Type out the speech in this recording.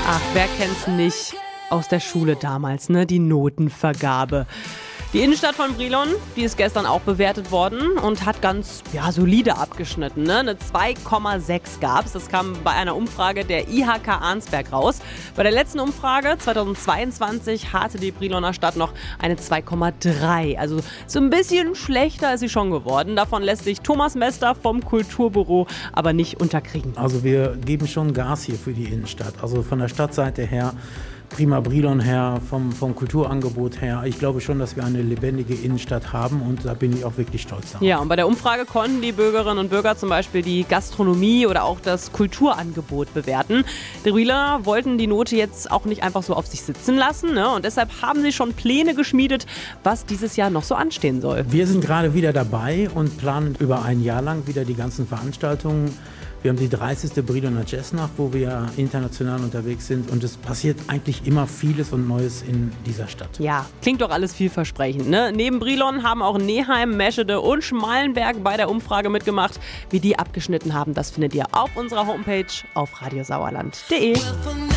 Ach, wer kennt's nicht aus der Schule damals, ne? Die Notenvergabe. Die Innenstadt von Brilon, die ist gestern auch bewertet worden und hat ganz solide abgeschnitten. Ne? Eine 2,6 gab's. Das kam bei einer Umfrage der IHK Arnsberg raus. Bei der letzten Umfrage 2022 hatte die Briloner Stadt noch eine 2,3. Also so ein bisschen schlechter ist sie schon geworden. Davon lässt sich Thomas Mester vom Kulturbüro aber nicht unterkriegen. Also wir geben schon Gas hier für die Innenstadt. Also von der Stadtseite her, prima Brilon her, vom Kulturangebot her. Ich glaube schon, dass wir eine lebendige Innenstadt haben und da bin ich auch wirklich stolz darauf. Ja, und bei der Umfrage konnten die Bürgerinnen und Bürger zum Beispiel die Gastronomie oder auch das Kulturangebot bewerten. Die Briloner wollten die Note jetzt auch nicht einfach so auf sich sitzen lassen, ne? Und deshalb haben sie schon Pläne geschmiedet, was dieses Jahr noch so anstehen soll. Wir sind gerade wieder dabei und planen über ein Jahr lang wieder die ganzen Veranstaltungen. Wir haben die 30. Briloner Jazznacht, wo wir international unterwegs sind und es passiert eigentlich immer vieles und Neues in dieser Stadt. Ja, klingt doch alles vielversprechend, ne? Neben Brilon haben auch Neheim, Meschede und Schmallenberg bei der Umfrage mitgemacht. Wie die abgeschnitten haben, das findet ihr auf unserer Homepage auf radiosauerland.de.